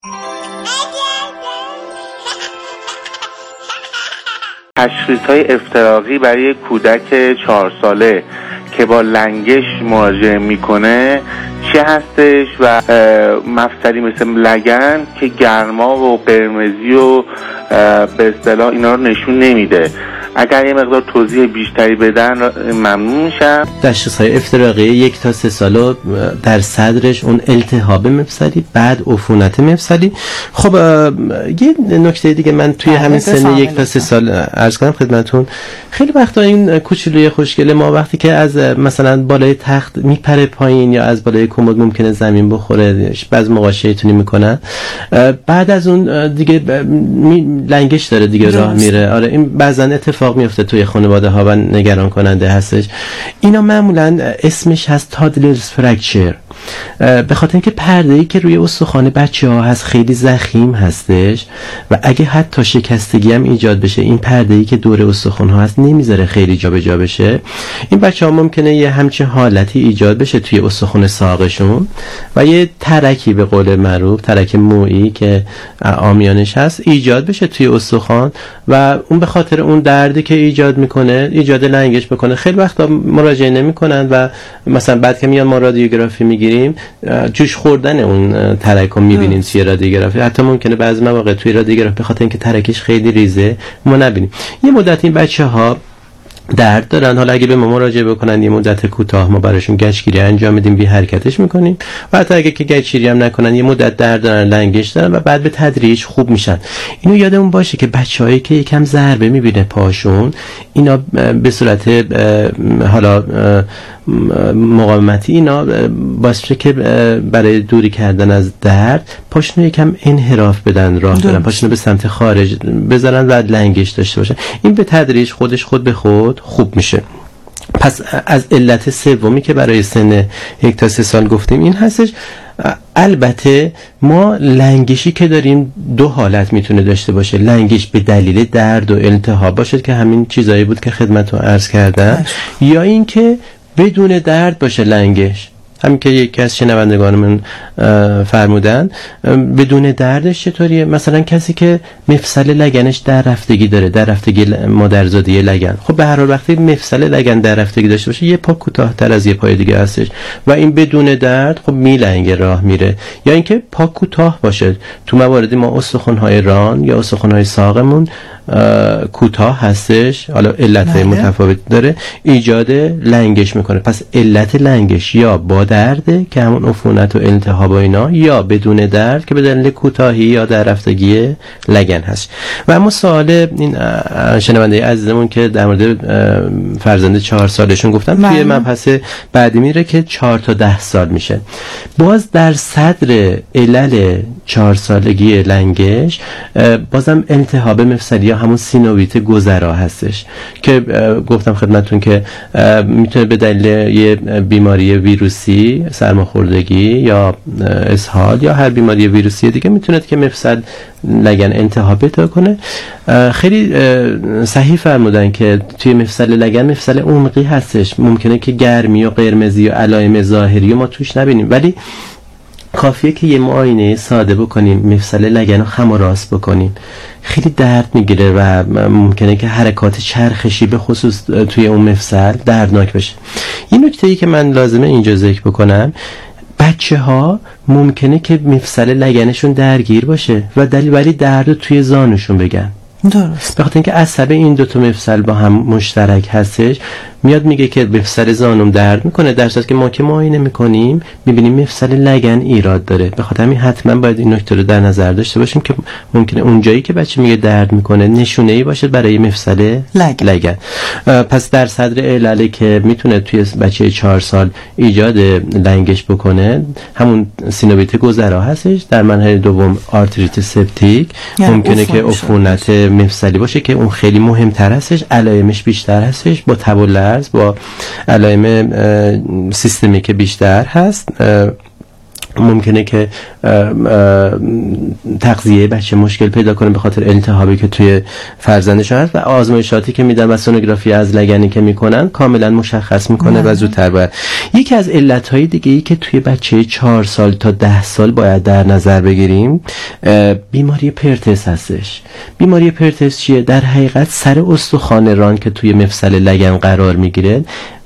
تشخیص‌های افتراقی برای کودک 4 ساله که با لنگش مواجه میکنه چه هستش و مفصلی مثل لگن که گرما و قرمزی و به اصطلاح اینا رو نشون نمیده. اگر یه مقدار توضیح بیشتری بدن ممنون میشم. تشخیص‌های افتراقی 1 تا 3 سال در صدرش اون التهاب مفصلی، بعد عفونت مفصلی. خب یه نکته دیگه من توی همین سن 1 تا 3 سال عرض کنم خدمتون، خیلی وقتا این کوچولوی خوشگل ما وقتی که از مثلا بالای تخت میپره پایین یا از بالای کمد ممکنه زمین بخوره، بعضی موقع شیطونی میکنن، بعد از اون دیگه لنگش داره دیگه راه میره. آره این بعضا اتفاق میفته توی خانواده ها و نگران کننده هستش. اینا معمولا اسمش هست تادلرز فرکچر، به خاطر اینکه پرده‌ای که روی استخوان بچه‌ها هست خیلی ضخیم هستش و اگه حتی شکستگی هم ایجاد بشه، این پرده‌ای که دور استخوان ها هست نمیذاره خیلی جابجا بشه. این بچه‌ها ممکنه یه همچین حالتی ایجاد بشه توی استخوان ساقشون و یه ترکی به قول معروف، ترک مویی که عامیانش هست، ایجاد بشه توی استخوان و اون به خاطر اون دردی که ایجاد میکنه ایجاد لنگش بکنه. خیلی وقتا مراجعه نمیکنن و مثلا بعد که میان ما رادیوگرافی میگیریم جوش خوردن اون ترک رو میبینیم توی رادیوگرافی. حتی ممکنه بعضی مواقع توی رادیوگرافی به خاطر اینکه ترکش خیلی ریزه ما نبینیم. یه مدت این بچه‌ها درد دارن، حالا اگه به ما مراجعه بکنن یه مدت کوتاه ما براشون گچگیری انجام میدیم، بی حرکتش میکنیم و حتی اگه که گچگیری هم نکنن یه مدت درد دارن، لنگش دارن و بعد به تدریج خوب میشن. اینو یادمون باشه که بچه‌هایی که یکم ضربه میبینه پاشون، اینا به صورت حالا مقاومتی، اینا باعث میشه که برای دوری کردن از درد پاشونو یکم انحراف بدن، راه برن، پاشونو به سمت خارج بذارن و لنگش داشته باشن. این به تدریج خود به خود خوب میشه. پس از علت سومی که برای سن 1 تا 3 سال گفتیم این هستش. البته ما لنگشی که داریم 2 حالت میتونه داشته باشه. لنگش به دلیل درد و التهاب باشه که همین چیزایی بود که خدمتتون عرض کردم، یا اینکه بدون درد باشه لنگش، همین که یکی از شنوندگانمون فرمودن. بدون دردش چطوریه؟ مثلا کسی که مفصل لگنش در رفتگی داره، در رفتگی مادرزادی لگن، خب به هر حال وقتی مفصل لگن در رفتگی داشته باشه یه پا کوتاه‌تر از یه پای دیگه هستش و این بدون درد خب میلنگه، راه میره. یا اینکه پا کوتاه باشه، تو مواردی ما استخوان‌های ران یا استخوان‌های ساقمون کوتاه هستش، حالا علت‌های متفاوت داره، ایجاد لنگش میکنه. پس علت لنگش یا با درده که همون عفونت و التهاب و اینا، یا بدون درد که به دلیل کوتاهی یا در رفتگی لگن هست. و اما سوال این شنونده عزیزمون که در مورد فرزند 4 سالشون گفتن، توی مبحث بعدی میره که 4 تا 10 سال میشه. باز در صدر علل 4 سالگی لنگش بازم التهاب مفصلی یا همون سینویت گذرا هستش که گفتم خدمتون که میتونه به دلیل یه بیماری ویروسی، سرماخوردگی یا اسهال یا هر بیماری ویروسی دیگه میتونه که مفصل لگن التهاب پیدا کنه. خیلی صحیح فرمودن که توی مفصل لگن مفصل عمقی هستش، ممکنه که گرمی و قرمزی و علائم ظاهری ما توش نبینیم، ولی کافیه که یه معاینه ساده بکنیم، مفصل لگن رو خم و راست بکنیم، خیلی درد میگیره و ممکنه که حرکات چرخشی به خصوص توی اون مفصل دردناک بشه. یه نکته‌ای که من لازمه اینجا ذکر بکنم، بچه‌ها ممکنه که مفصل لگنشون درگیر باشه و ولی درد توی زانوشون بگن. درست. به خاطر اینکه عصب این 2 تا مفصل با هم مشترک هستش، میاد میگه که مفصل زانوم درد میکنه، در صورتی که ما که معاینه میکنیم میبینیم مفصل لگن ایراد داره. به خاطر همین حتما باید این نکته رو در نظر داشته باشیم که ممکنه اونجایی که بچه میگه درد میکنه نشونه‌ای باشه برای مفصل لگن. پس در صدر عللی که میتونه توی بچه 4 سال ایجاد لنگش بکنه همون سینویت گذرا هستش. در مرحله دوم آرتریت سپتیک، ممکنه که عفونت مفصلی باشه که اون خیلی مهمتر هستش، علائمش بیشتر هستش، با تب و لرز، با علائم سیستمی که بیشتر هست. ممکنه که تغذیه بچه مشکل پیدا کنه به خاطر التهابی که توی فرزندش هست و آزمایشاتی که میدن و سونوگرافی از لگنی که میکنن کاملا مشخص میکنه و زودتر باید. یکی از علتهای دیگه ای که توی بچه 4 سال تا 10 سال باید در نظر بگیریم بیماری پرتس هستش. بیماری پرتس چیه؟ در حقیقت سر استخوان ران که توی مفصل لگن قرار میگیره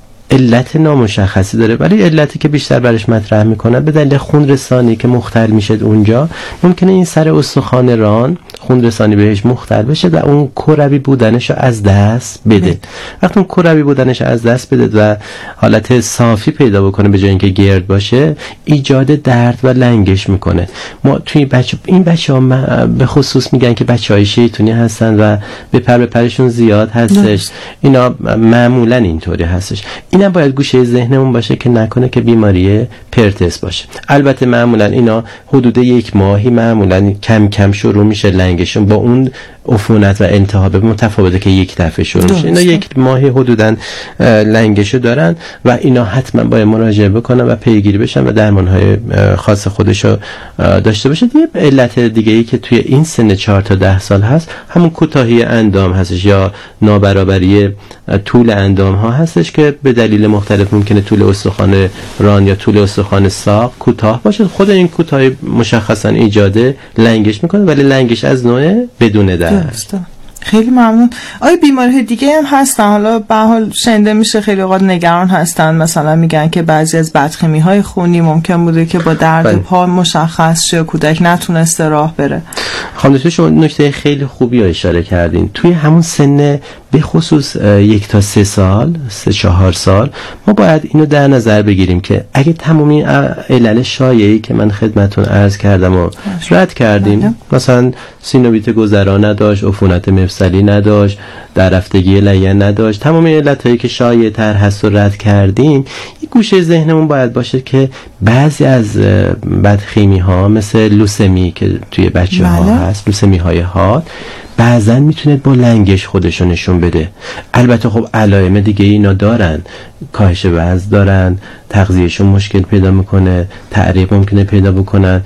علت نامشخصی داره، ولی علتی که بیشتر برش مطرح میکنن به دلیل خون رسانی که مختل میشه اونجا ممکنه این سر استخوان ران خون رسانی بهش مختل بشه و اون کروی بودنش رو از دست بده. وقتی اون کروی بودنش از دست بده و حالت صافی پیدا بکنه به جای اینکه گرد باشه ایجاد درد و لنگش میکنه. ما توی این بچه‌ها به خصوص میگن که بچه‌های شیطونی هستن و به پرشون زیاد هستش. اینا معمولا اینطوری هستش. اینم باید گوشه ذهنمون باشه که نکنه که بیماری پرتس باشه. البته معمولا اینا حدود 1 ماهی معمولا کم کم شروع میشه لنگشون، با اون عفونت و التهاب متفاوته که یک دفعه شروع میشه. اینا 1 ماهی حدودا لنگشو دارن و اینا حتما باید مراجعه بکنن و پیگیری بشن و درمانهای خاص خودشو داشته باشه. یه علت دیگه ای که توی این سن 4 تا 10 سال هست همون کوتاهی اندام هستش یا نابرابری طول اندام ها هستش که به دلیل مختلف ممکنه طول استخوان ران یا طول استخوان ساق کوتاه باشه. خود این کوتاهی مشخصا ایجاد لنگش میکنه، ولی لنگش از نوع بدون درد. خیلی ممنون. آیا بیماری دیگه هم هستن؟ حالا به حال شنیده میشه خیلی اوقات نگران هستن، مثلا میگن که بعضی از بدخیمی های خونی ممکن بوده که با درد پا مشخص شه، کودک نتونسته راه بره. خانم دکتر شما نکته خیلی خوبی رو اشاره کردین. توی همون سن به خصوص 1 تا 3 سال 3-4 سال ما باید اینو در نظر بگیریم که اگه تمامی علل شایعی که من خدمتون عرض کردم و رد کردیم، مثلا سینویت گذرا نداشت، عفونت مفصلی نداشت، دررفتگی لگن نداشت، تمام علتایی که شایع تر هست رو رد کردیم، یک گوشه ذهنمون باید باشه که بعضی از بدخیمی ها مثل لوسمی که توی بچه ها هست، لوسمی های حاد، بعضن میتونه با لنگش خودشو نشون بده. البته خب علائم دیگه اینا دارن، کاهش وزن دارن، تغذیهشون مشکل پیدا میکنه، تعریق ممکنه پیدا بکنن،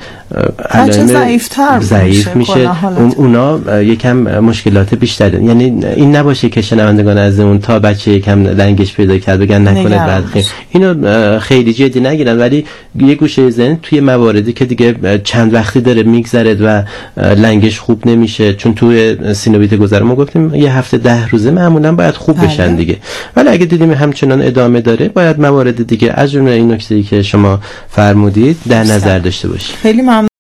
علائم ضعیف میشه. اونا یکم مشکلات بیشتر دارن. یعنی این نباشه که شنوندگان از اون تا بچه یکم لنگش پیدا کرد بگن نکنه بدخیم. اینو خیلی جدی نگیرن، ولی یه گوشه ذهن توی مواردی که دیگه چند وقتی داره میگذره و لنگش خوب نمیشه، چون توی سینویت گذرا ما گفتیم یه هفته 10 روزه معمولا باید خوب بشن دیگه، ولی اگه دیدیم همچنان ادامه داره باید موارد دیگه از جمله این نکته‌ای که شما فرمودید در نظر داشته باشیم. خیلی ممنون.